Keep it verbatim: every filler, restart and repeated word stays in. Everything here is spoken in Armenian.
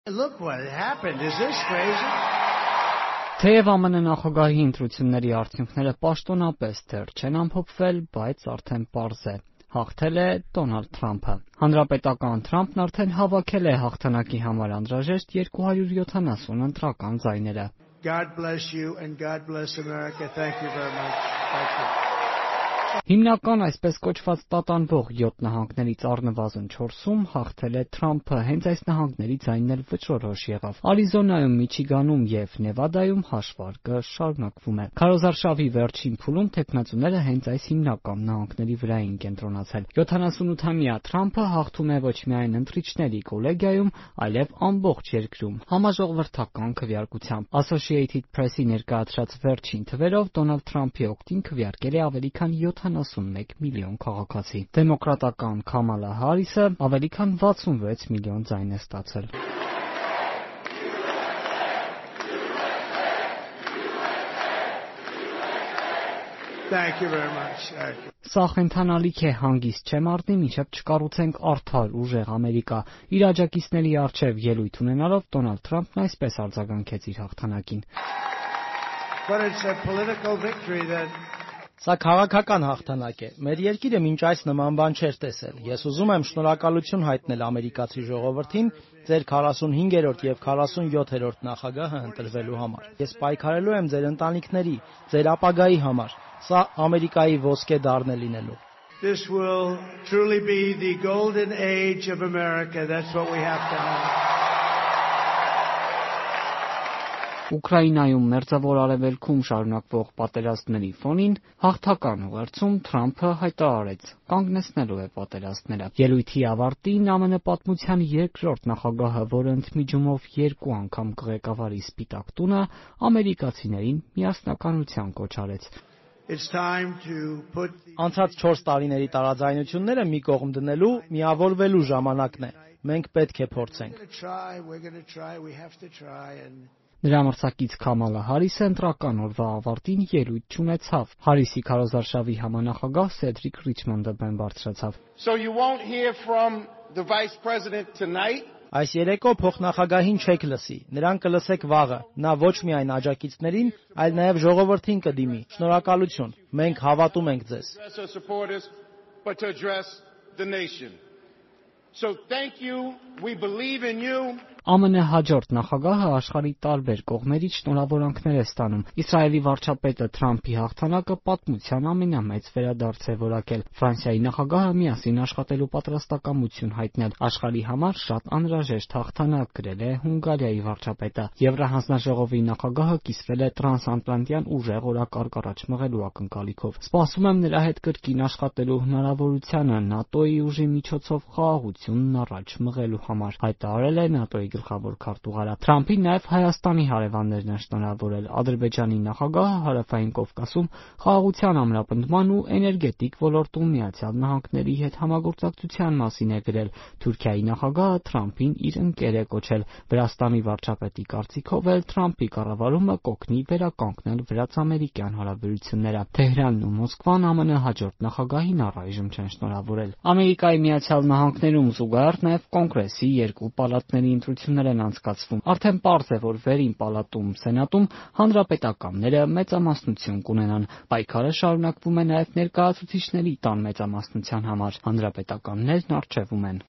Look what happened. Is this crazy? Թեև ԱՄՆ նախագահի ընտրությունների արդյունքները պաշտոնապես դեռ չեն ամփոփվել, բայց արդեն պարզ է. հաղթել է Դոնալդ Թրամփը։ Հանրապետական Թրամփն արդեն հավաքել է հաղթանակի համար անհրաժեշտ երկու հարյուր յոթանասուն ընտրական ձայները։ God bless you and God bless America. Thank you very much. Thank you. Հիմնական այսպես կոչված տատանվող յոթ նահանգներից առնվազն չորսում հաղթել է Թրամփը, հենց այս նահանգների ձայնն էլ վճռորոշ եղավ։ Արիզոնայում, Միչիգանում եւ Նևադայում հաշվարկը շարունակվում է։ Քարոզարշավի վերջին փուլում թեկնածուները հենց այս հիմնական նահանգների վրա էին կենտրոնացել։ յոթանասունութամյա Թրամփը հաղթում է ոչ միայն ընտրիչների կոլեգիայում, այլև ամբողջ երկրում համաժողովրդական քվեարկությամբ։ Associated Press-ի ներկայացրած վերջին թվերով Դոնալդ Թրամփի օգտին քվեարկել է ավելի քան յոթանասունմեկ միլիոն քաղաքացի։ Դեմոկրատական Քամալա Հարիսը ավելի քան վաթսունվեց միլիոն ձայն է ստացել։ Thank you very much. Սա խենթանալիք է, հանգիստ չեմ առնի, մինչև չկառուցենք արդար, ուժեղ Ամերիկա։ Իր աջակիցների առջև ելույթ ունենալով Դոնալդ Թրամփն այսպես արձագանքեց իր հաղթանակին։ But it's a political victory that Սա քաղաքական հաղթանակ է։ Մեր երկիրը մինչ այս նման բան չէր տեսել։ Ես ուզում եմ շնորհակալություն հայտնել ամերիկացի ժողովրդին ձեր քառասունհինգերորդ եւ քառասունյոթերորդ նախագահը ընտրվելու համար։ Ես պայքարելու եմ ձեր ընտանիքների, ձեր ապագայի համար։ Սա Ամերիկայի ոսկե դարն է լինելու։ This will truly be the golden age of America. That's what we have to have. Ուկրաինայում մերձավոր արևելքում շարունակվող պատերազմների ֆոնին հաղթական ուղերձում Թրամփը հայտարարեց. կանգնեցնելու է պատերազմները։ Ելույթի ավարտին ԱՄՆ պատմության երկրորդ նախագահը, որը ընդմիջումով երկու անգամ կղեկավարի Սպիտակ տունը, ամերիկացիներին միասնականության կոչ արեց։ Անցած չորս տարիների տարաձայնությունները մի կողմ դնելու, միավորվելու ժամանակն է։ Մենք պետք է փորձենք։ Նրա մրցակից Քամալա Հարիսը ընտրական օրվա ավարտին ելույթ չունեցավ։ Հարիսի քարոզարշավի համանախագահ Սեդրիկ Ռիչմոնդը բեմ բարձրացավ։ So you won't hear from the vice president tonight? Այս երեկո փոխնախագահին չեք լսի, նրան կլսեք վաղը։ Նա ոչ միայն աջակիցներին, այլ նաև ժողովրդին կդիմի։ Շնորհակալություն։ Մենք հավատում ենք ձեզ։ But to address the nation. So thank you. We believe in you. ԱՄՆ հաջորդ նախագահը աշխարհի տարբեր կողմերից շնորհավորանքներ է ստանում։ Իսրայելի վարչապետը Թրամփի հաղթանակը պատմության ամենամեծ վերադարձ է որակել։ Ֆրանսիայի նախագահը միասին աշխատելու պատրաստակամություն հայտնել։ Աշխարհի համար շատ անհրաժեշտ հաղթանակ գրել է Հունգարիայի վարչապետը։ Եվրահանձնաժողովի նախագահը կիսվել է տրանսատլանտյան ուժեղ օրակարգ առաջ մղելու ակնկալիքով։ Սպասում եմ նրա հետ կրկին աշխատելու հնարավորությանը ՆԱՏՕ-ի ուժի միջոցով խաղաղությունն առաջ մղելու համար, հայտարարել է ՆԱՏՕ-ի գլխավոր քարտուղարը։ Թրամփին նաև Հայաստանի հարևաններն են շնորհավորել։ Ադրբեջանի նախագահը Հարավային Կովկասում խաղաղության ամրապնդման ու էներգետիկ ոլորտում Միացյալ Նահանգների հետ համագործակցության մասին է գրել։ Թուրքիայի նախագահը Թրամփին իր ընկեր է կոչել։ Վրաստանի վարչապետի կարծիքով էլ Թրամփի կառավարումը կօգնի վերականգնել վրաց-ամերիկյան հարաբերությունները։ Թեհրանն ու Մոսկվան ԱՄՆ հաջորդ նախագահին առայժմ չեն շնորհավորել։ Ամերիկայի Միացյալ Նահանգներում զուգահեռ նաև կոնգրեսի երկու պալատների ընտրություններ են անցկացվում։ Արդեն պարզ է, որ վերին պալատում, Սենատում հանրապետականները մեծամասնություն կունենան։ Պայքարը շարունակվում է նաև ներկայացուցիչների տան մեծամասնության համար։ Հանրապետականներն առջևում են։